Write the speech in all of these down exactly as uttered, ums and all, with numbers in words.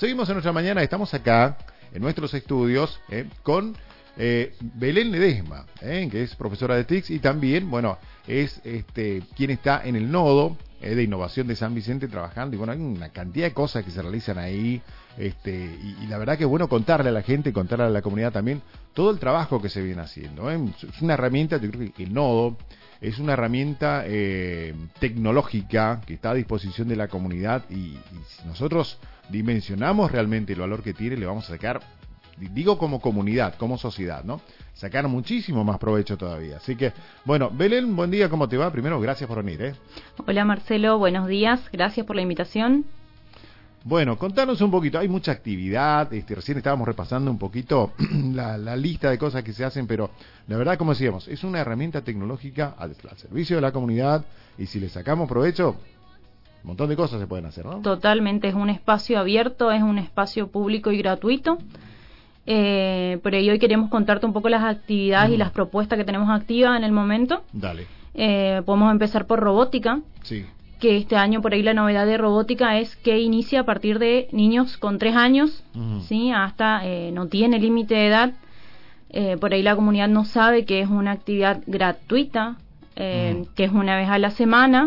Seguimos en nuestra mañana, estamos acá en nuestros estudios eh, con eh, Belén Ledesma, eh, que es profesora de T I C S y también, bueno, es este quien está en el nodo eh, de innovación de San Vicente trabajando, y bueno, hay una cantidad de cosas que se realizan ahí, este y, y la verdad que es bueno contarle a la gente, contarle a la comunidad también todo el trabajo que se viene haciendo. Eh. Es una herramienta, yo creo que el nodo es una herramienta eh, tecnológica que está a disposición de la comunidad y, y si nosotros dimensionamos realmente el valor que tiene, le vamos a sacar, digo como comunidad, como sociedad, ¿no? Sacar muchísimo más provecho todavía. Así que, bueno, Belén, buen día, ¿cómo te va? Primero, gracias por venir, ¿eh? Hola Marcelo, buenos días, gracias por la invitación. Bueno, contanos un poquito, hay mucha actividad, este, recién estábamos repasando un poquito la, la lista de cosas que se hacen, pero la verdad, como decíamos, es una herramienta tecnológica al, al servicio de la comunidad y si le sacamos provecho, un montón de cosas se pueden hacer, ¿no? Totalmente, es un espacio abierto, es un espacio público y gratuito. Eh, por ello hoy queremos contarte un poco las actividades mm. y las propuestas que tenemos activas en el momento. Dale. Eh, podemos empezar por robótica. Sí. Que este año por ahí la novedad de robótica es que inicia a partir de niños con tres años, uh-huh. ¿sí? Hasta eh, no tiene límite de edad. Eh, por ahí la comunidad no sabe que es una actividad gratuita, eh, uh-huh. que es una vez a la semana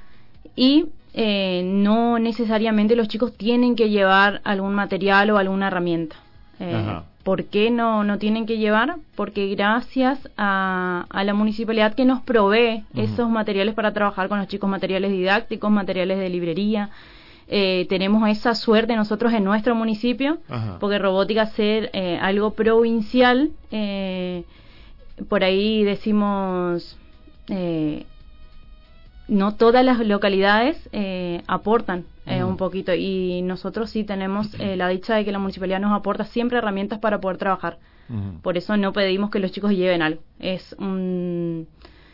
y eh, no necesariamente los chicos tienen que llevar algún material o alguna herramienta. Eh, uh-huh. ¿Por qué no, no tienen que llevar? Porque gracias a, a la municipalidad que nos provee uh-huh. esos materiales para trabajar con los chicos, materiales didácticos, materiales de librería, eh, tenemos esa suerte nosotros en nuestro municipio, uh-huh. porque robótica ser eh, algo provincial, eh, por ahí decimos, eh, no todas las localidades eh, aportan eh, uh-huh. un poquito y nosotros sí tenemos eh, la dicha de que la municipalidad nos aporta siempre herramientas para poder trabajar. Uh-huh. Por eso no pedimos que los chicos lleven algo. Es un,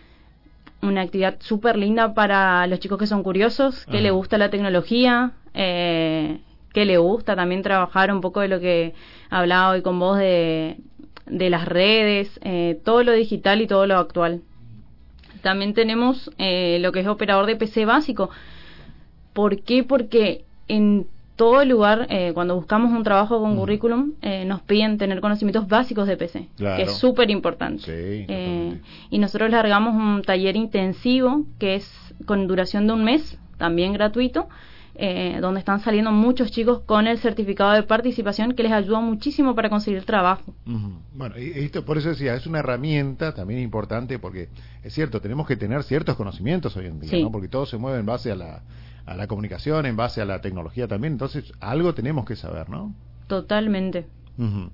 una actividad súper linda para los chicos que son curiosos, que uh-huh. les gusta la tecnología, eh, que les gusta también trabajar un poco de lo que hablaba hoy con vos de, de las redes, eh, todo lo digital y todo lo actual. También tenemos eh, lo que es operador de P C básico. ¿Por qué? Porque en todo lugar, eh, cuando buscamos un trabajo con mm. currículum, eh, nos piden tener conocimientos básicos de P C, claro. que es súper importante. Sí, eh, y nosotros largamos un taller intensivo que es con duración de un mes, también gratuito, eh, donde están saliendo muchos chicos con el certificado de participación que les ayuda muchísimo para conseguir trabajo. Uh-huh. Bueno, y esto por eso decía, es una herramienta también importante porque es cierto, tenemos que tener ciertos conocimientos hoy en día, sí. ¿no? Porque todo se mueve en base a la, a la comunicación, en base a la tecnología también, entonces algo tenemos que saber, ¿no? Totalmente. Uh-huh.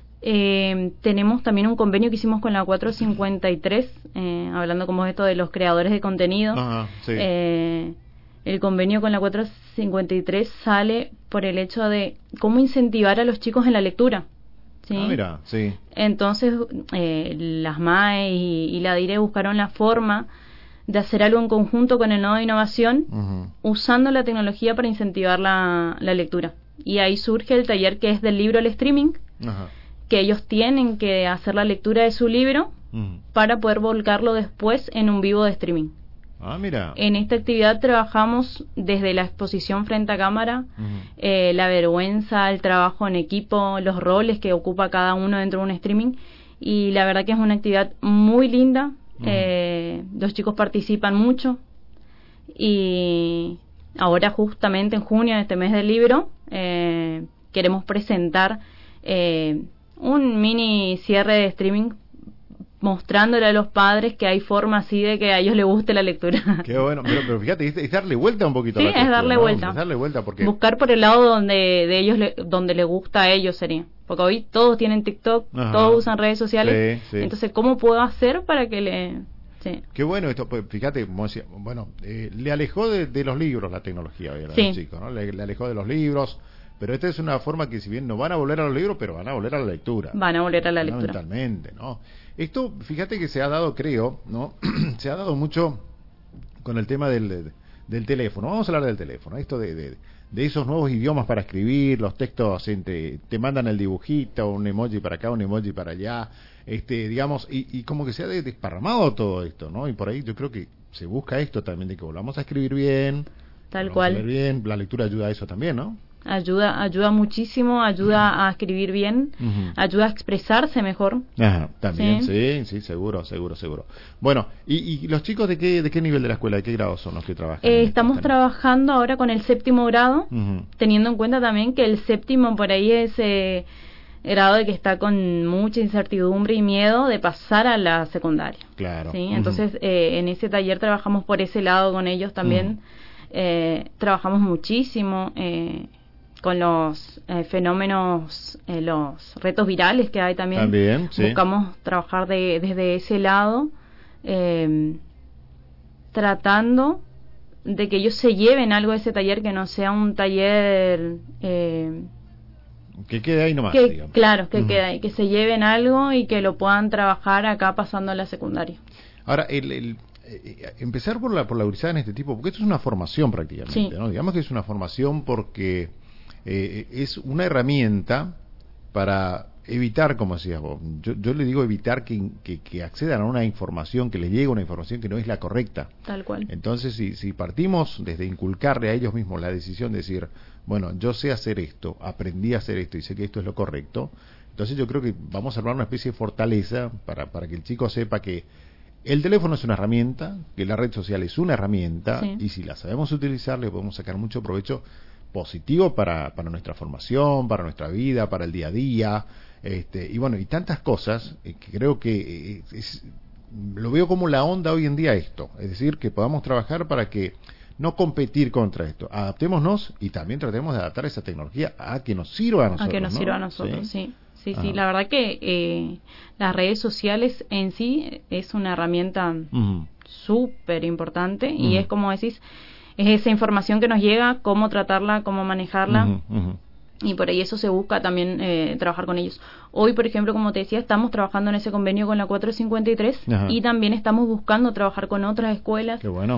Eh, tenemos también un convenio que hicimos con la cuatrocientos cincuenta y tres, eh, hablando como esto de los creadores de contenido. Uh-huh, sí. eh, El convenio con la cuatrocientos cincuenta y tres sale por el hecho de cómo incentivar a los chicos en la lectura. ¿Sí? Ah, mira, sí. Entonces, eh, las M A E y, y la D I R E buscaron la forma de hacer algo en conjunto con el nodo de innovación, uh-huh. usando la tecnología para incentivar la, la lectura. Y ahí surge el taller que es del libro al streaming, uh-huh. que ellos tienen que hacer la lectura de su libro uh-huh. para poder volcarlo después en un vivo de streaming. Ah, mira. En esta actividad trabajamos desde la exposición frente a cámara, uh-huh. eh, la vergüenza, el trabajo en equipo, los roles que ocupa cada uno dentro de un streaming, y la verdad que es una actividad muy linda. Uh-huh. eh, los chicos participan mucho y ahora justamente en junio, en este mes del libro, eh, queremos presentar eh, un mini cierre de streaming mostrándole a los padres que hay forma así de que a ellos les guste la lectura. Qué bueno, pero, pero fíjate, es, es darle vuelta un poquito sí, a la cuestión, es darle ¿no? vuelta. Es darle vuelta porque buscar por el lado donde de ellos le, donde les gusta a ellos sería. Porque hoy todos tienen TikTok, ajá. todos usan redes sociales. Sí, sí. Entonces, ¿cómo puedo hacer para que le sí. Qué bueno esto, pues fíjate, como decía, bueno, eh, le alejó de, de los libros la tecnología a sí. los chicos, ¿no? Le, le alejó de los libros. Pero esta es una forma que si bien no van a volver a los libros, pero van a volver a la lectura. Van a volver a la lectura. Fundamentalmente, ¿no? Esto, fíjate que se ha dado, creo, ¿no? Se ha dado mucho con el tema del, del teléfono. Vamos a hablar del teléfono. Esto de, de, de esos nuevos idiomas para escribir, los textos, entre, te mandan el dibujito, un emoji para acá, un emoji para allá, este, digamos, y, y como que se ha desparramado todo esto, ¿no? Y por ahí yo creo que se busca esto también, de que volvamos a escribir bien, tal cual. A leer bien, la lectura ayuda a eso también, ¿no? ayuda ayuda muchísimo, ayuda uh-huh. a escribir bien, uh-huh. ayuda a expresarse mejor. Ajá, también, sí, sí, sí, seguro, seguro, seguro. Bueno, ¿y, y los chicos de qué de qué nivel de la escuela, de qué grado son los que trabajan? Eh, estamos trabajando ahora con el séptimo grado, uh-huh. teniendo en cuenta también que el séptimo por ahí es eh, grado de que está con mucha incertidumbre y miedo de pasar a la secundaria. Claro. ¿Sí? Entonces, uh-huh. eh, en ese taller trabajamos por ese lado con ellos también. Uh-huh. eh, trabajamos muchísimo eh, con los eh, fenómenos, eh, los retos virales que hay también. También, sí. Buscamos trabajar de, desde ese lado, eh, tratando de que ellos se lleven algo de ese taller, que no sea un taller... Eh, que quede ahí nomás, que, digamos. Claro, que uh-huh. quede ahí, que se lleven algo y que lo puedan trabajar acá pasando a la secundaria. Ahora, el, el eh, empezar por la por la gurizada en este tipo, porque esto es una formación prácticamente, sí. ¿no? Digamos que es una formación porque eh, es una herramienta para evitar, como decías vos, yo, yo le digo evitar que, que, que accedan a una información, que les llegue una información que no es la correcta. Tal cual. Entonces, si, si partimos desde inculcarle a ellos mismos la decisión de decir, bueno, yo sé hacer esto, aprendí a hacer esto y sé que esto es lo correcto, entonces yo creo que vamos a armar una especie de fortaleza para, para que el chico sepa que el teléfono es una herramienta, que la red social es una herramienta, sí. y si la sabemos utilizar le podemos sacar mucho provecho positivo para, para nuestra formación, para nuestra vida, para el día a día, este, y bueno, y tantas cosas eh, que creo que eh, es, lo veo como la onda hoy en día esto, es decir, que podamos trabajar para que no competir contra esto, adaptémonos y también tratemos de adaptar esa tecnología a que nos sirva a nosotros. A que nos ¿no? sirva a nosotros, sí. Sí, sí, Ajá. sí. La verdad que eh, las redes sociales en sí es una herramienta uh-huh. súper importante uh-huh. y es como decís, es esa información que nos llega, cómo tratarla, cómo manejarla. Uh-huh. Uh-huh. Y por ahí eso se busca también eh, trabajar con ellos. Hoy, por ejemplo, como te decía, estamos trabajando en ese convenio con la cuatrocientos cincuenta y tres Ajá. y también estamos buscando trabajar con otras escuelas. Qué bueno.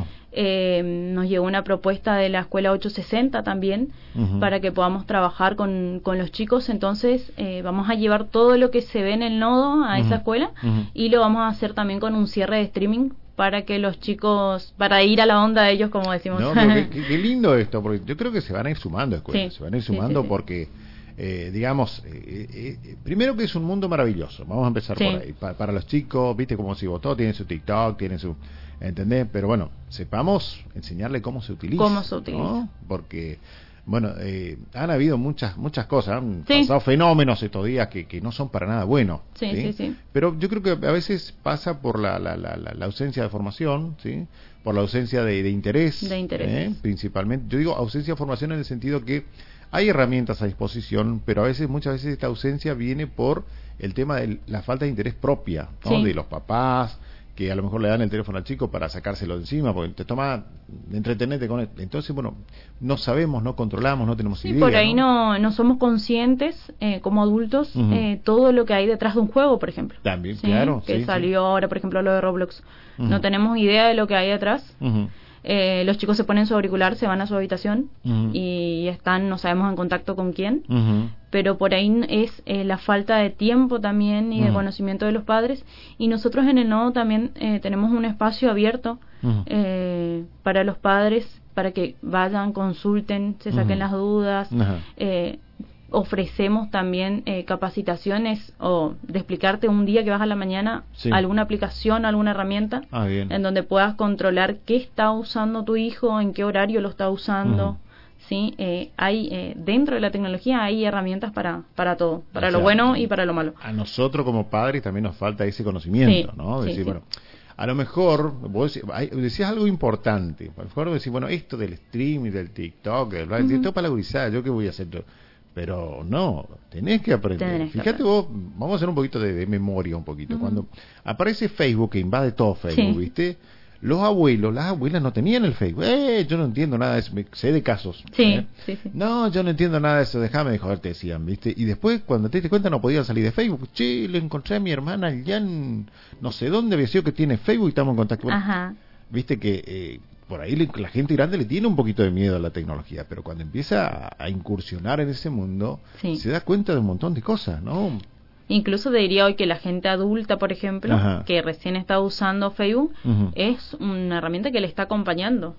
Eh, nos llegó una propuesta de la escuela ochocientos sesenta también uh-huh. para que podamos trabajar con, con los chicos. Entonces eh, vamos a llevar todo lo que se ve en el nodo a uh-huh. esa escuela uh-huh. y lo vamos a hacer también con un cierre de streaming para que los chicos, para ir a la onda de ellos, como decimos. No, pero qué, qué lindo esto, porque yo creo que se van a ir sumando escuelas, sí, se van a ir sumando sí, sí, sí. porque, eh, digamos, eh, eh, primero que es un mundo maravilloso, vamos a empezar sí. por ahí, pa, para los chicos, viste como si vos todos tienen su TikTok, tienen su, ¿entendés? Pero bueno, sepamos enseñarle cómo se utiliza. Cómo se utiliza. ¿No? Porque... Bueno, eh, han habido muchas muchas cosas, han sí. pasado fenómenos estos días que, que no son para nada buenos. Sí, ¿sí? Sí, sí. Pero yo creo que a veces pasa por la, la, la, la ausencia de formación, ¿sí? Por la ausencia de, de interés, de interés. ¿eh? Principalmente. Yo digo ausencia de formación en el sentido que hay herramientas a disposición, pero a veces, muchas veces esta ausencia viene por el tema de la falta de interés propia, ¿no? Sí. De los papás, que a lo mejor le dan el teléfono al chico para sacárselo de encima, porque te toma, entretenerte con él. Entonces, bueno, no sabemos, no controlamos, no tenemos sí, idea. Por ahí no, no, no somos conscientes, eh, como adultos, uh-huh. eh, todo lo que hay detrás de un juego, por ejemplo. También, ¿sí? claro. Que sí, salió sí. ahora, por ejemplo, lo de Roblox. Uh-huh. No tenemos idea de lo que hay detrás. Uh-huh. Eh, los chicos se ponen su auricular, se van a su habitación uh-huh. y están, no sabemos en contacto con quién, uh-huh. pero por ahí es eh, la falta de tiempo también y uh-huh. de conocimiento de los padres. Y nosotros en el nodo también eh, tenemos un espacio abierto uh-huh. eh, para los padres, para que vayan, consulten, se saquen uh-huh. las dudas. Uh-huh. eh, ofrecemos también eh, capacitaciones o de explicarte un día que vas a la mañana sí. alguna aplicación, alguna herramienta ah, bien. en donde puedas controlar qué está usando tu hijo, en qué horario lo está usando. Uh-huh. Sí, eh, hay eh, dentro de la tecnología hay herramientas para para todo, para o sea, lo bueno y para lo malo. A nosotros como padres también nos falta ese conocimiento, sí, ¿no? Sí, decir, sí. bueno, a lo mejor vos decías, hay, decías algo importante, a lo mejor decís, bueno, esto del streaming, del TikTok, del, uh-huh. esto para la gurizada, ¿yo qué voy a hacer? Pero no, tenés que aprender. Tenés que Fíjate aprender. vos, vamos a hacer un poquito de, de memoria un poquito. Uh-huh. Cuando aparece Facebook, que invade todo Facebook, sí. ¿viste? Los abuelos, las abuelas no tenían el Facebook. Eh, yo no entiendo nada de eso. Me, sé de casos. Sí, ¿eh? sí, sí. No, yo no entiendo nada de eso. Déjame de joder, te decían, ¿viste? Y después, cuando te diste cuenta, no podían salir de Facebook. Che, le encontré a mi hermana allá en no sé dónde, había sido que tiene Facebook y estamos en contacto. Ajá. Viste que... Eh, por ahí le, la gente grande le tiene un poquito de miedo a la tecnología, pero cuando empieza a, a incursionar en ese mundo, sí. se da cuenta de un montón de cosas, ¿no? Incluso te diría hoy que la gente adulta, por ejemplo, Ajá. que recién está usando Facebook, uh-huh. es una herramienta que le está acompañando.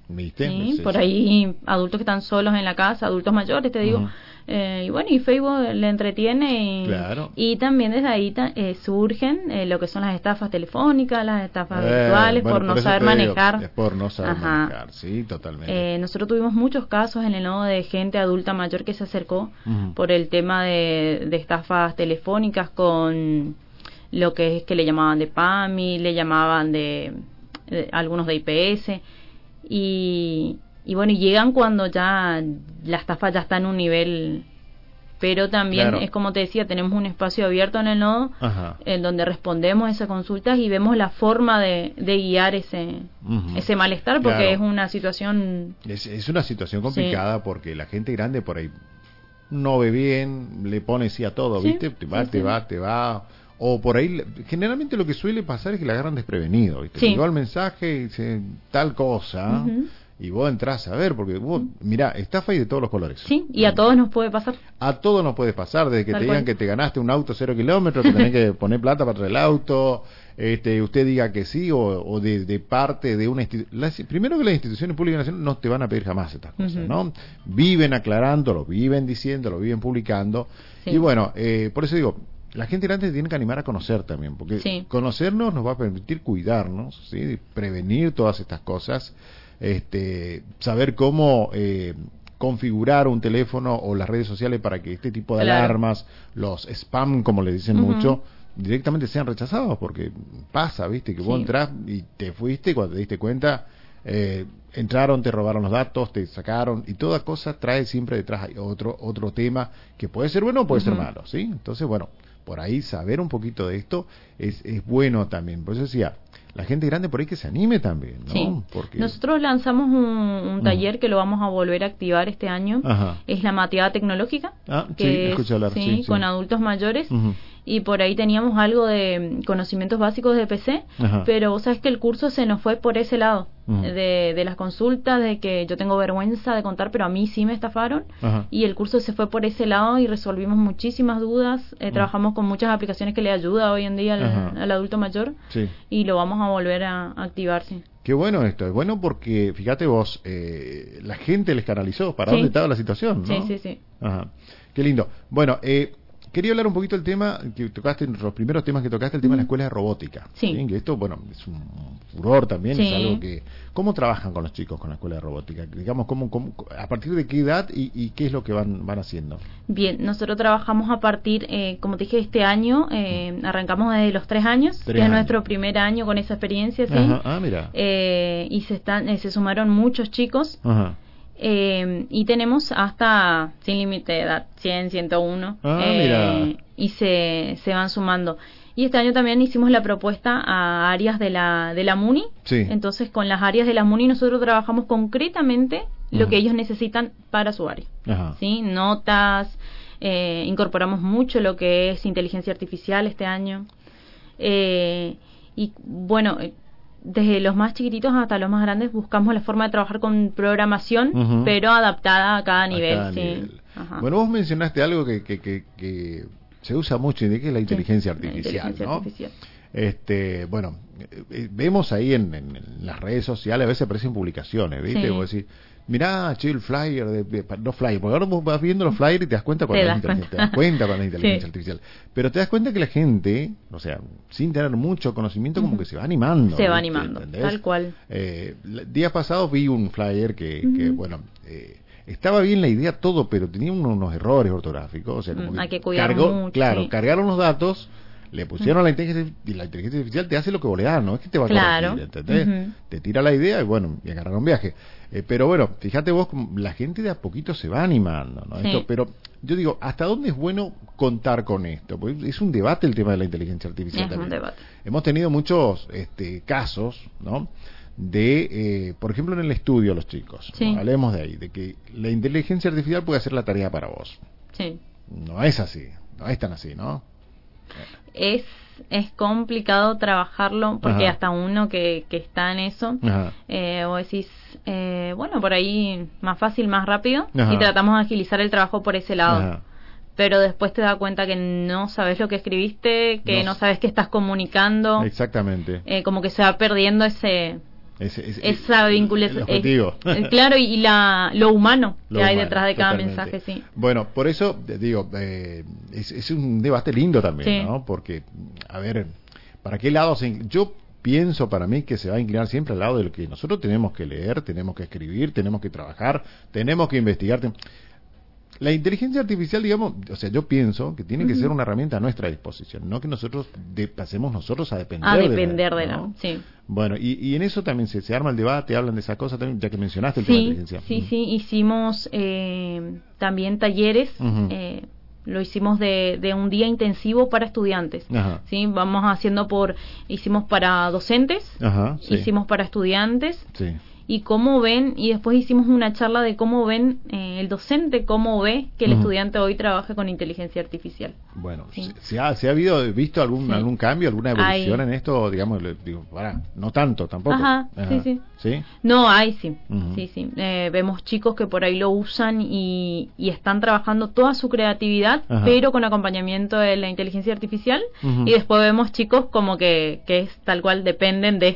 ¿Viste? ¿Sí? Sí, Por sí. ahí adultos que están solos en la casa, adultos mayores, te digo. Ujú. Eh, y bueno, y Facebook le entretiene y, Claro. y también desde ahí ta- eh, surgen eh, lo que son las estafas telefónicas, las estafas Eh, virtuales, bueno, por no eso saber te digo, manejar. es por no saber Ajá. manejar, sí, totalmente. Eh, nosotros tuvimos muchos casos en el nodo de gente adulta mayor que se acercó Ujú. por el tema de, de estafas telefónicas con lo que es que le llamaban de PAMI, le llamaban de, de algunos de I P S y, y bueno, y llegan cuando ya la estafa ya está en un nivel, pero también Claro. es como te decía, tenemos un espacio abierto en el nodo Ajá. en donde respondemos esas consultas y vemos la forma de, de guiar ese Ujú. ese malestar, porque Claro. es una situación. Es, es una situación complicada porque la gente grande por ahí no ve bien, le pone sí a todo, Sí, ¿viste? Te va, sí, te sí. va, te va. O por ahí, generalmente lo que suele pasar es que la agarran desprevenido, ¿viste? Sí. Llegó el mensaje y dice tal cosa, Ujú. y vos entrás a ver, porque vos, mirá, estafa hay de todos los colores. Sí, y a todos nos puede pasar. A todo nos puede pasar, desde que Tal te digan cual. que te ganaste un auto cero kilómetros, que tenés que poner plata para traer el auto, este, usted diga que sí, o, o de, de parte de una institución. Primero que las instituciones públicas nacionales no te van a pedir jamás estas cosas, Ujú. ¿no? Viven aclarándolo, viven diciéndolo, viven publicando. Sí. Y bueno, eh, por eso digo, la gente grande tiene que animar a conocer también, porque Sí. conocernos nos va a permitir cuidarnos, ¿sí? Prevenir todas estas cosas, este, saber cómo eh, configurar un teléfono o las redes sociales para que este tipo de Claro. alarmas, los spam, como le dicen Ujú. mucho, directamente sean rechazados, porque pasa, ¿viste? Que vos Sí. entrás y te fuiste y cuando te diste cuenta, eh, entraron, te robaron los datos, te sacaron, y toda cosa trae siempre detrás hay otro otro tema que puede ser bueno o puede ser Ujú. malo, ¿sí? Entonces, bueno, por ahí saber un poquito de esto es, es bueno también. Por eso decía, la gente grande por ahí que se anime también, ¿no? Sí. Porque... Nosotros lanzamos un, un taller que lo vamos a volver a activar este año. Ajá. Es la mateada tecnológica, Ah, sí, que escuché es, hablar, sí, sí, sí. con adultos mayores. Ujú. Y por ahí teníamos algo de conocimientos básicos de P C, Ajá. pero vos sabés que el curso se nos fue por ese lado, Ujú. de, de las consultas, de que yo tengo vergüenza de contar, pero a mí sí me estafaron. Ajá. Y el curso se fue por ese lado y resolvimos muchísimas dudas. Eh, Ujú. Trabajamos con muchas aplicaciones que le ayuda hoy en día Ajá. al, al adulto mayor. Sí. Y lo vamos a volver a activar, sí. Qué bueno esto, es bueno porque, fíjate vos, eh, la gente les canalizó para Sí. dónde estaba la situación, ¿no? Sí, sí, sí. Ajá. Qué lindo. Bueno, eh, quería hablar un poquito del tema que tocaste, los primeros temas que tocaste, el tema de la escuela de robótica. Sí. Que esto, bueno, es un furor también, Sí. es algo que... ¿Cómo trabajan con los chicos con la escuela de robótica? Digamos, ¿cómo, cómo, a partir de qué edad y, y qué es lo que van, van haciendo? Bien, nosotros trabajamos a partir, eh, como te dije, este año, eh, arrancamos desde los tres años, Tres que es años. nuestro primer año con esa experiencia, ¿sí? Ajá. Ah, mira. Eh, y se están eh, se sumaron muchos chicos. Ajá. Eh, y tenemos hasta sin límite de edad, cien, ciento uno, Ah, eh, mira. y se, se van sumando. Y este año también hicimos la propuesta a áreas de la, de la MUNI. Sí. Entonces, con las áreas de la MUNI nosotros trabajamos concretamente lo Ujú. que ellos necesitan para su área. Ajá. ¿Sí? Notas, eh, incorporamos mucho lo que es inteligencia artificial este año. Eh, y bueno, eh, desde los más chiquititos hasta los más grandes buscamos la forma de trabajar con programación, Ujú. pero adaptada a cada A nivel. cada sí. nivel. Ajá. Bueno, vos mencionaste algo que, que, que, que se usa mucho, y que es la inteligencia Sí, la artificial, inteligencia ¿no? artificial. Este, bueno, eh, eh, vemos ahí en, en- en las redes sociales, a veces aparecen publicaciones, ¿viste? Sí. Vos decís, mirá, che, el flyer, de, de- no flyer, porque ahora vos vas viendo los flyers y te das cuenta cuando Te es das inteligencia, cuenta. te das cuenta cuando es inteligencia Sí. artificial. Pero te das cuenta que la gente, o sea, sin tener mucho conocimiento, como Ujú. que se va animando. Se va ¿viste? animando, ¿Entendés? tal cual. Eh, el día pasado vi un flyer que, que Ujú. bueno, eh, estaba bien la idea todo, pero tenía unos, unos errores ortográficos. O sea, como Mm, hay que cuidar cargó- mucho, Claro, sí. cargaron los datos, le pusieron la inteligencia y la inteligencia artificial te hace lo que vos le das, no es que te va a Claro. corregir, ¿entendés? Ujú. Te tira la idea y bueno, y agarraron viaje. Eh, pero bueno, fíjate vos, como la gente de a poquito se va animando, ¿no? Sí. Esto, pero yo digo, ¿hasta dónde es bueno contar con esto? Porque es un debate el tema de la inteligencia artificial Es un también. debate. Hemos tenido muchos este, casos, ¿no? De, eh, por ejemplo, en el estudio los chicos, ¿no? Sí. Hablemos de ahí, de que la inteligencia artificial puede hacer la tarea para vos. Sí. No es así, no es tan así, ¿no? Es, es complicado trabajarlo porque Ajá. hasta uno que, que está en eso, Ajá. eh, vos decís, eh, bueno, por ahí más fácil, más rápido, Ajá. y tratamos de agilizar el trabajo por ese lado. Ajá. Pero después te das cuenta que no sabes lo que escribiste, que No no, s- sabes qué estás comunicando, Exactamente. eh, como que se va perdiendo ese Es, es, esa vinculación, es, claro, y la lo humano lo que hay humano, detrás de cada totalmente. mensaje, sí. Bueno, por eso digo, eh, es, es un debate lindo también, sí. ¿no? Porque, a ver, ¿para qué lado se...? Yo pienso para mí que se va a inclinar siempre al lado de lo que nosotros tenemos que leer, tenemos que escribir, tenemos que trabajar, tenemos que investigar. Ten... La inteligencia artificial, digamos, o sea, yo pienso que tiene que uh-huh. ser una herramienta a nuestra disposición, no que nosotros de, pasemos nosotros a depender, a depender de la, de la, ¿no? sí. Bueno, y, y en eso también se, se arma el debate, hablan de esa cosa también, ya que mencionaste el sí, tema de inteligencia. Sí, uh-huh. sí, hicimos eh, también talleres, uh-huh. eh, lo hicimos de, de un día intensivo para estudiantes. Ajá. Sí, vamos haciendo por, hicimos para docentes, Ajá, sí. hicimos para estudiantes. Sí. Y cómo ven, y después hicimos una charla de cómo ven eh, el docente, cómo ve que el uh-huh. estudiante hoy trabaja con inteligencia artificial. Bueno, sí. ¿se, ha, ¿se ha habido, visto algún sí. algún cambio, alguna evolución hay. en esto? Digamos, le, digo, para, no tanto tampoco. Ajá, Ajá. sí, sí. ¿Sí? No, hay sí, uh-huh. sí, sí. Eh, vemos chicos que por ahí lo usan y, y están trabajando toda su creatividad, Ajá. pero con acompañamiento de la inteligencia artificial. Uh-huh. Y después vemos chicos como que, que es tal cual dependen de...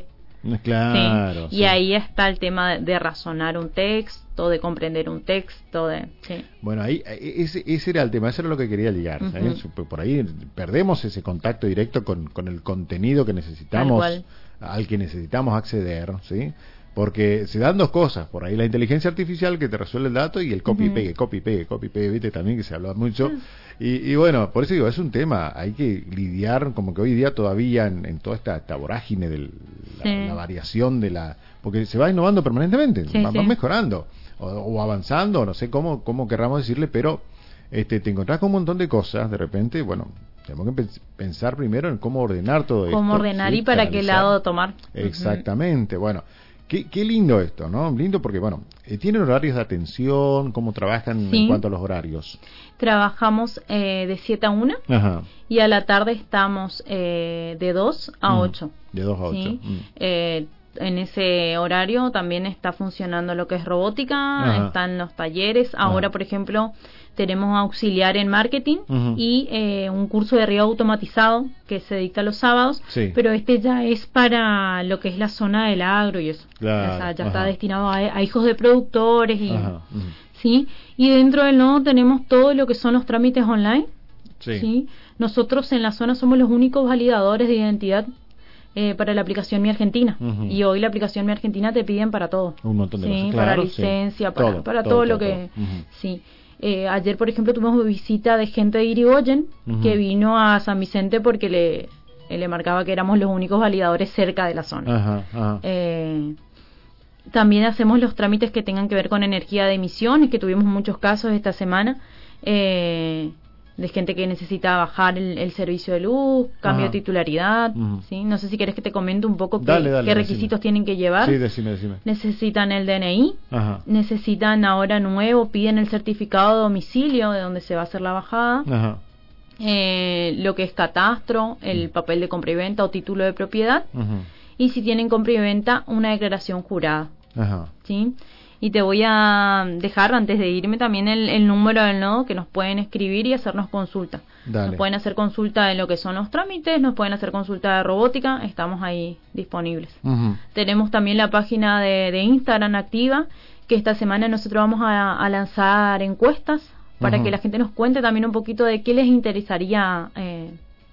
Claro. Sí. Sí. Y ahí está el tema de, de razonar un texto, de comprender un texto, de sí. Bueno, ahí ese, ese era el tema, eso era lo que quería ligar. Uh-huh. ¿eh? Por ahí perdemos ese contacto directo con, con el contenido que necesitamos, al que necesitamos acceder, ¿sí? Porque se dan dos cosas, por ahí la inteligencia artificial que te resuelve el dato y el copy uh-huh. pegue, copy pegue, copy pegue, viste también que se habla mucho. Uh-huh. Y, y bueno, por eso digo, es un tema, hay que lidiar como que hoy día todavía en, en toda esta, esta vorágine de la, sí. la variación de la... Porque se va innovando permanentemente, sí, va, sí. va mejorando o, o avanzando, no sé cómo, cómo querramos decirle, pero este te encontrás con un montón de cosas, de repente, bueno... Tenemos que pensar primero en cómo ordenar todo esto. Cómo ordenar ¿sí? y para Canalizar. Qué lado tomar. Exactamente, uh-huh. bueno... Qué, qué lindo esto, ¿no? Lindo porque, bueno, eh, ¿tienen horarios de atención? ¿Cómo trabajan sí. en cuanto a los horarios? Trabajamos eh, de siete a una Ajá. y a la tarde estamos eh, de dos a ocho. De dos a ocho. ¿Sí? Mm. Eh, en ese horario también está funcionando lo que es robótica, Ajá. están los talleres. Ahora, Ajá. por ejemplo, tenemos auxiliar en marketing uh-huh. y eh, un curso de riego automatizado que se dicta los sábados, sí. pero este ya es para lo que es la zona del agro y eso. Claro. O sea, ya Ajá. está destinado a, a hijos de productores y Ajá. Uh-huh. sí. Y dentro del nodo tenemos todo lo que son los trámites online. Sí. ¿sí? Nosotros en la zona somos los únicos validadores de identidad Eh, para la aplicación Mi Argentina. Uh-huh. Y hoy la aplicación Mi Argentina te piden para todo. Un montón de sí, cosas. Para claro, licencia, sí. para todo, para todo, todo lo todo, que... todo. Uh-huh. Sí. Eh, ayer, por ejemplo, tuvimos visita de gente de Irigoyen uh-huh. que vino a San Vicente porque le, le marcaba que éramos los únicos validadores cerca de la zona. Uh-huh. Uh-huh. Eh, también hacemos los trámites que tengan que ver con energía de emisiones, que tuvimos muchos casos esta semana. Eh... de gente que necesita bajar el, el servicio de luz, cambio Ajá. de titularidad, uh-huh. ¿sí? No sé si querés que te comente un poco dale, qué, dale, qué requisitos decime. tienen que llevar. Sí, decime, decime. Necesitan el D N I, Ajá. necesitan ahora nuevo, piden el certificado de domicilio de donde se va a hacer la bajada, Ajá. Eh, lo que es catastro, el uh-huh. papel de compra y venta o título de propiedad, uh-huh. y si tienen compra y venta, una declaración jurada. Ajá. ¿Sí? Y te voy a dejar, antes de irme, también el, el número del nodo que nos pueden escribir y hacernos consulta. Dale. Nos pueden hacer consulta en lo que son los trámites, nos pueden hacer consulta de robótica, estamos ahí disponibles. Uh-huh. Tenemos también la página de, de Instagram activa, que esta semana nosotros vamos a, a lanzar encuestas para uh-huh. que la gente nos cuente también un poquito de qué les interesaría, eh,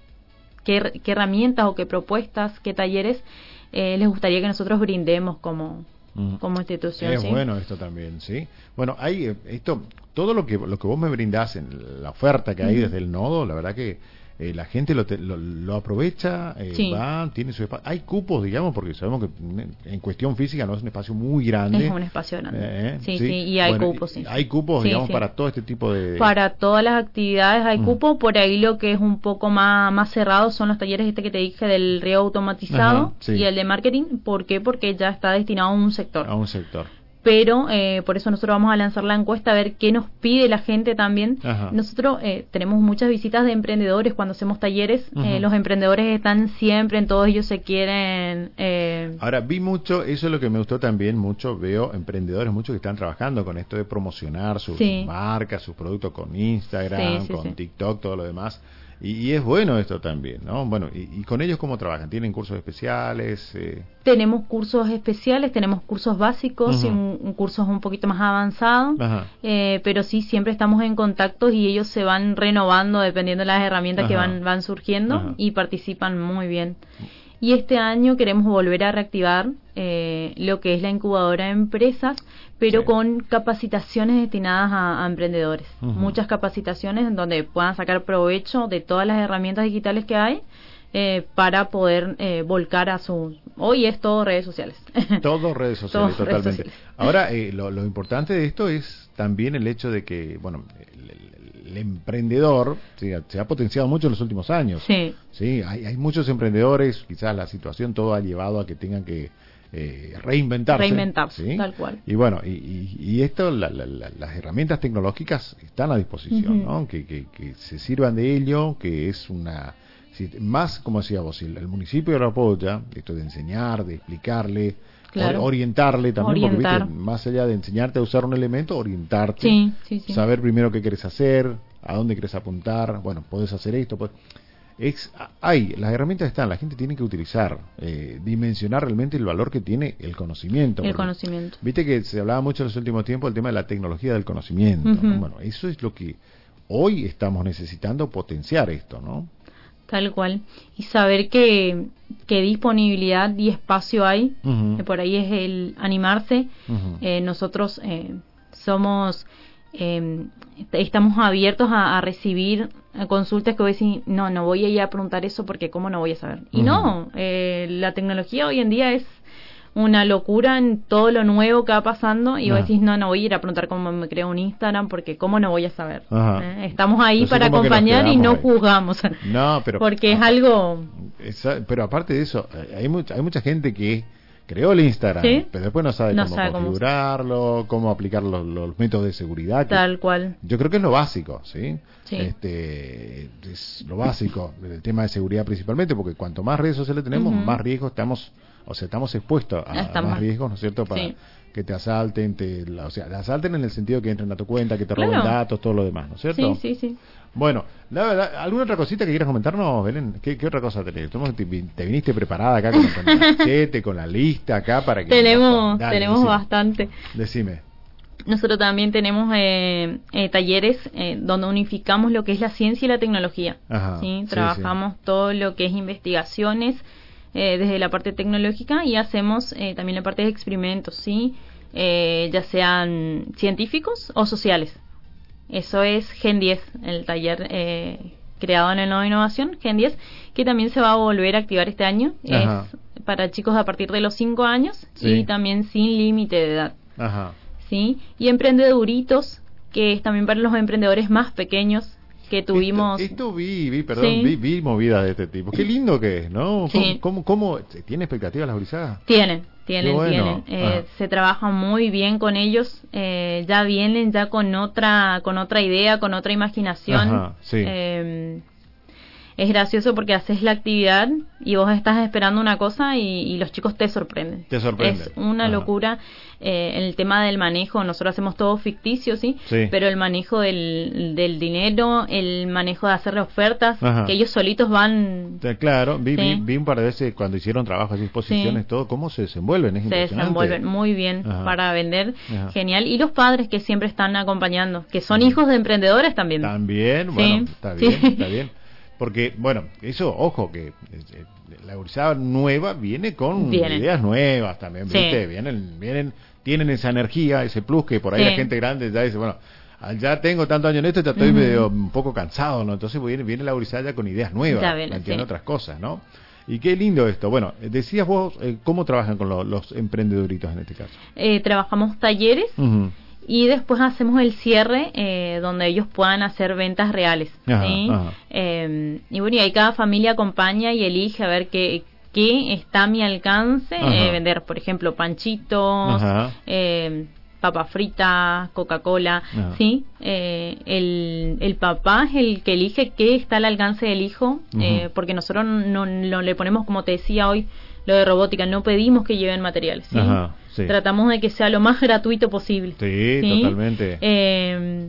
qué, qué herramientas o qué propuestas, qué talleres eh, les gustaría que nosotros brindemos como... como institución. Es ¿sí? bueno esto también, ¿sí? Bueno, hay esto, todo lo que lo que vos me brindás en la oferta que hay uh-huh. desde el nodo, la verdad que eh, la gente lo, te, lo, lo aprovecha, eh, sí. va, tiene su espacio. Hay cupos, digamos, porque sabemos que en cuestión física no es un espacio muy grande. Es un espacio grande. Eh, sí, sí, sí, y hay bueno, cupos, sí. Hay cupos, sí, digamos, sí. para todo este tipo de... Para todas las actividades hay uh-huh. cupo, por ahí lo que es un poco más, más cerrado son los talleres este que te dije del riego automatizado uh-huh, sí. y el de marketing. ¿Por qué? Porque ya está destinado a un sector. A un sector. Pero eh, por eso nosotros vamos a lanzar la encuesta a ver qué nos pide la gente también. Ajá. Nosotros eh, tenemos muchas visitas de emprendedores cuando hacemos talleres. Uh-huh. Eh, los emprendedores están siempre, en todos ellos se quieren... Eh... Ahora, vi mucho, eso es lo que me gustó también, mucho, veo emprendedores, muchos que están trabajando con esto de promocionar sus sí. marcas, sus productos con Instagram, sí, sí, con sí. TikTok, todo lo demás. Y, y es bueno esto también, ¿no? Bueno, y, y con ellos cómo trabajan? ¿Tienen cursos especiales? Eh... Tenemos cursos especiales, tenemos cursos básicos uh-huh. y un, un cursos un poquito más avanzados, eh, pero sí, siempre estamos en contacto y ellos se van renovando dependiendo de las herramientas uh-huh. que van, van surgiendo uh-huh. y participan muy bien. Y este año queremos volver a reactivar eh, lo que es la incubadora de empresas, pero sí. con capacitaciones destinadas a, a emprendedores. Uh-huh. Muchas capacitaciones en donde puedan sacar provecho de todas las herramientas digitales que hay eh, para poder eh, volcar a su... Hoy es todo redes sociales. Todo redes sociales, totalmente. Redes sociales. Ahora, eh, lo, lo importante de esto es también el hecho de que, bueno, el, el, el emprendedor ¿sí? se ha potenciado mucho en los últimos años. Sí. Sí, hay, hay muchos emprendedores, quizás la situación todo ha llevado a que tengan que eh, reinventarse. Reinventarse, ¿sí? Tal cual. Y bueno, y, y, y esto, la, la, la, las herramientas tecnológicas están a disposición, uh-huh. ¿no? Que, que, que se sirvan de ello, que es una... Si, más, como decía vos, si el municipio lo apoya, esto de enseñar, de explicarle, claro. or, orientarle también, Orientar. porque ¿viste? Más allá de enseñarte a usar un elemento, orientarte, sí, sí, sí. saber primero qué querés hacer, a dónde querés apuntar, bueno, podés hacer esto, pues, es, hay, las herramientas están, la gente tiene que utilizar, eh, dimensionar realmente el valor que tiene el conocimiento. El porque, conocimiento. Viste que se hablaba mucho en los últimos tiempos el tema de la tecnología del conocimiento, uh-huh. ¿no? Bueno, eso es lo que hoy estamos necesitando potenciar esto, ¿no? Tal cual. Y saber que, que disponibilidad y espacio hay, uh-huh. que por ahí es el animarse. Uh-huh. Eh, nosotros eh, somos, eh, estamos abiertos a, a recibir consultas que voy a decir, no, no voy a ir a preguntar eso porque cómo no voy a saber. Y uh-huh. no, eh, la tecnología hoy en día es una locura en todo lo nuevo que va pasando y vos decís, no, no voy a ir a preguntar cómo me creo un Instagram porque cómo no voy a saber. ¿Eh? Estamos ahí Entonces, para acompañar y no ahí. juzgamos. No, pero porque es algo... Esa, pero aparte de eso, hay mucha, hay mucha gente que creó el Instagram, ¿sí? pero después no sabe no cómo sabe configurarlo, cómo, cómo aplicar los, los métodos de seguridad. Tal cual. Yo creo que es lo básico, ¿sí? Sí. Este, es lo básico, el tema de seguridad principalmente, porque cuanto más redes sociales tenemos, uh-huh. más riesgos estamos... O sea, estamos expuestos a, a más riesgos, ¿no es cierto? Para sí. que te asalten, te, la, o sea, te asalten en el sentido que entren a tu cuenta, que te roben claro. datos, todo lo demás, ¿no es cierto? Sí, sí, sí. Bueno, la verdad, ¿alguna otra cosita que quieras comentarnos, Belén? ¿Qué, qué otra cosa tenés? Te, te viniste preparada acá con, con el machete, con la lista acá para que... Tenemos, Dale, tenemos decime. bastante. Decime. Nosotros también tenemos eh, eh, talleres eh, donde unificamos lo que es la ciencia y la tecnología. Ajá, ¿sí? Trabajamos sí, sí. todo lo que es investigaciones, Eh, desde la parte tecnológica y hacemos eh, también la parte de experimentos, ¿sí? Eh, ya sean científicos o sociales. Eso es Gen diez, el taller eh, creado en el Nodo de Innovación, Gen diez, que también se va a volver a activar este año. Ajá. Es para chicos a partir de los cinco años sí. y también sin límite de edad. Ajá. ¿Sí? Y Emprendeduritos, que es también para los emprendedores más pequeños, que tuvimos... Esto, esto vi, vi, perdón, sí. vi, vi movidas de este tipo. Qué lindo que es, ¿no? Sí. ¿Cómo, cómo, cómo, ¿Tiene expectativas las brisadas? Tienen, tienen, bueno. tienen. Eh, se trabaja muy bien con ellos. Eh, ya vienen ya con otra con otra idea, con otra imaginación. Ajá, sí. Eh, es gracioso porque haces la actividad y vos estás esperando una cosa y, y los chicos te sorprenden. Te sorprenden. Es una Ajá. locura eh, el tema del manejo. Nosotros hacemos todo ficticio, ¿sí? sí. Pero el manejo del, del dinero, el manejo de hacerle ofertas, Ajá. que ellos solitos van... Claro, vi, ¿sí? vi, vi un par de veces cuando hicieron trabajos y exposiciones, sí. todo, cómo se desenvuelven. Es se desenvuelven muy bien Ajá. para vender. Ajá. Genial. Y los padres que siempre están acompañando, que son Ajá. hijos de emprendedores también. También, sí. bueno, está bien, sí. está bien. Porque, bueno, eso, ojo, que eh, la gurizada nueva viene con vienen. ideas nuevas también, ¿viste? Sí. Vienen, vienen, tienen esa energía, ese plus que por ahí sí. la gente grande ya dice, bueno, ya tengo tantos años en esto y ya estoy uh-huh. medio un poco cansado, ¿no? Entonces viene, viene la gurizada ya con ideas nuevas, entiende sí. otras cosas, ¿no? Y qué lindo esto. Bueno, decías vos, eh, ¿cómo trabajan con lo, los emprendeduritos en este caso? Eh, trabajamos talleres. Uh-huh. Y después hacemos el cierre eh, donde ellos puedan hacer ventas reales. Ajá, ¿sí? ajá. Eh, y bueno, y ahí cada familia acompaña y elige a ver qué, qué está a mi alcance eh, vender. Por ejemplo, panchitos, eh, papas fritas, Coca-Cola. Ajá. ¿Sí? Eh, el, el papá es el que elige qué está al alcance del hijo, eh, porque nosotros no, no le ponemos, como te decía hoy, lo de robótica, no pedimos que lleven materiales, ¿sí? Ajá, sí. Tratamos de que sea lo más gratuito posible. Sí, ¿sí? Totalmente. Eh,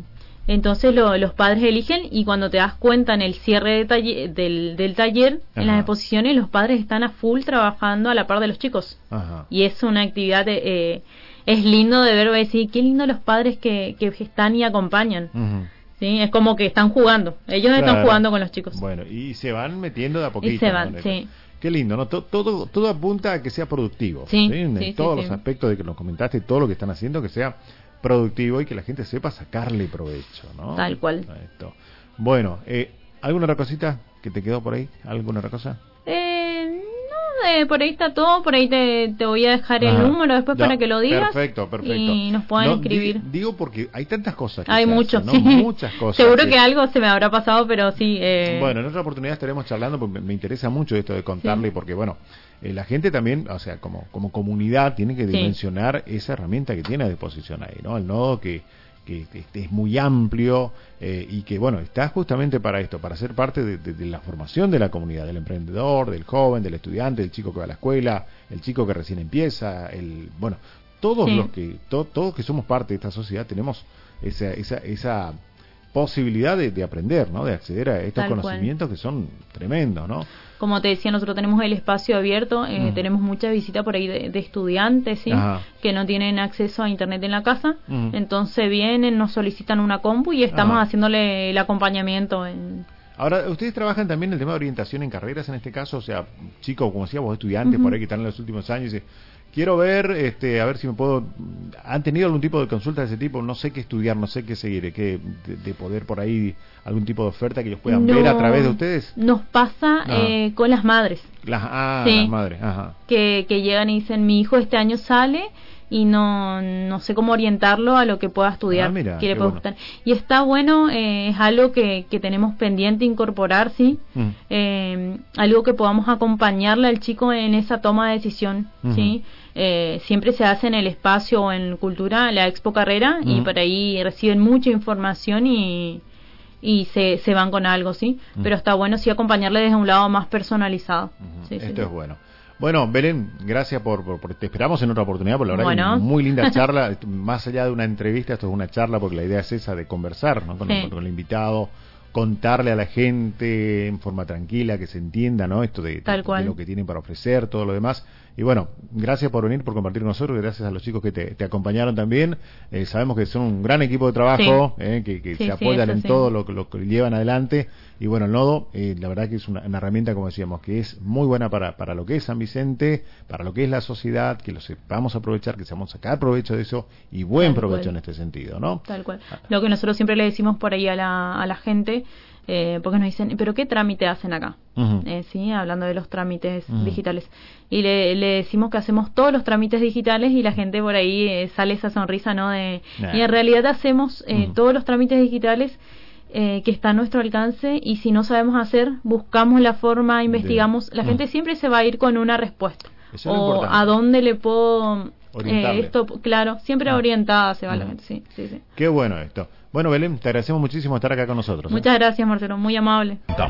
Entonces lo, los padres eligen y cuando te das cuenta en el cierre de taller, del, del taller, Ajá. en las exposiciones, los padres están a full trabajando a la par de los chicos. Ajá. Y es una actividad, de, eh, es lindo de ver, decir, qué lindo los padres que, que están y acompañan. Uh-huh. ¿Sí? Es como que están jugando, ellos claro. están jugando con los chicos. Bueno, y se van metiendo de a poquito. Y se van, sí. Qué lindo, ¿no? Todo, todo, todo apunta a que sea productivo. Sí, ¿sí? En sí, todos sí, los sí. aspectos de que nos comentaste, todo lo que están haciendo, que sea productivo y que la gente sepa sacarle provecho, ¿no? Tal cual. Esto. Bueno, eh, ¿alguna otra cosita que te quedó por ahí? ¿Alguna otra cosa? Eh, no, eh, por ahí está todo, por ahí te, te voy a dejar Ajá. el número después ya, para que lo digas. Perfecto, perfecto. Y nos puedan no, escribir. Di, digo porque hay tantas cosas que Hay mucho, hacen, ¿no? sí. Muchas cosas. Seguro que... que algo se me habrá pasado, pero sí. Eh... Bueno, en otra oportunidad estaremos charlando porque me interesa mucho esto de contarle, sí. porque bueno, eh, la gente también, o sea, como como comunidad tiene que dimensionar sí. esa herramienta que tiene a disposición ahí, ¿no? El nodo que que, que es muy amplio eh, y que, bueno, está justamente para esto, para ser parte de, de, de la formación de la comunidad, del emprendedor, del joven, del estudiante, del chico que va a la escuela, el chico que recién empieza, el bueno, todos sí. los que to, todos que somos parte de esta sociedad tenemos esa esa esa posibilidad de, de aprender, ¿no? De acceder a estos Tal conocimientos cual. que son tremendos, ¿no? Como te decía, nosotros tenemos el espacio abierto, eh, mm. tenemos mucha visita por ahí de, de estudiantes, ¿sí? que no tienen acceso a internet en la casa, mm. entonces vienen, nos solicitan una compu y estamos Ajá. haciéndole el acompañamiento en... Ahora, ¿ustedes trabajan también el tema de orientación en carreras en este caso? O sea, chicos, como decíamos, estudiantes uh-huh. por ahí que están en los últimos años y dicen, quiero ver, este, a ver si me puedo... ¿Han tenido algún tipo de consulta de ese tipo? No sé qué estudiar, no sé qué seguir, qué, de, de poder por ahí, algún tipo de oferta que ellos puedan no, ver a través de ustedes. Nos pasa eh, con las madres. Las, ah, sí, las madres, ajá. Que, que llegan y dicen, mi hijo este año sale... y no no sé cómo orientarlo a lo que pueda estudiar, ah, mira, que le puede bueno. gustar. Y está bueno, eh, es algo que, que tenemos pendiente incorporar, ¿sí? Mm. Eh, algo que podamos acompañarle al chico en esa toma de decisión, uh-huh. ¿sí? Eh, siempre se hace en el espacio o en cultura, la Expo Carrera, uh-huh. y por ahí reciben mucha información y y se, se van con algo, ¿sí? Uh-huh. Pero está bueno sí acompañarle desde un lado más personalizado. Uh-huh. Sí, Esto sí, es sí. bueno. Bueno, Belén, gracias por, por, por... Te esperamos en otra oportunidad, por la verdad bueno. que muy linda charla. Más allá de una entrevista, esto es una charla porque la idea es esa de conversar, ¿no? con, sí. el, con el invitado, contarle a la gente en forma tranquila, que se entienda, ¿no? Esto de, de, de lo que tienen para ofrecer, todo lo demás. Y bueno, gracias por venir, por compartir con nosotros, gracias a los chicos que te, te acompañaron también. Eh, sabemos que son un gran equipo de trabajo, sí. eh, que, que sí, se apoyan sí, en sí. todo lo, lo que llevan adelante. Y bueno, el nodo, eh, la verdad que es una, una herramienta, como decíamos, que es muy buena para, para lo que es San Vicente, para lo que es la sociedad, que lo sepamos aprovechar, que sepamos sacar provecho de eso y buen Tal provecho cual. en este sentido, ¿no? Tal cual. Lo que nosotros siempre le decimos por ahí a la, a la gente, eh, porque nos dicen, ¿pero qué trámite hacen acá? Uh-huh. Eh, sí, hablando de los trámites uh-huh. digitales. Y le, le decimos que hacemos todos los trámites digitales y la gente por ahí eh, sale esa sonrisa, ¿no? De, nah. Y en realidad hacemos eh, uh-huh. todos los trámites digitales eh, que está a nuestro alcance y si no sabemos hacer, buscamos la forma, investigamos. La uh-huh. gente siempre se va a ir con una respuesta. Eso o es a dónde le puedo... Eh, esto, claro, siempre uh-huh. orientada se va uh-huh. la gente, sí, sí, sí. Qué bueno esto. Bueno, Belén, te agradecemos muchísimo estar acá con nosotros. Muchas ¿eh? gracias, Marcelo, muy amable.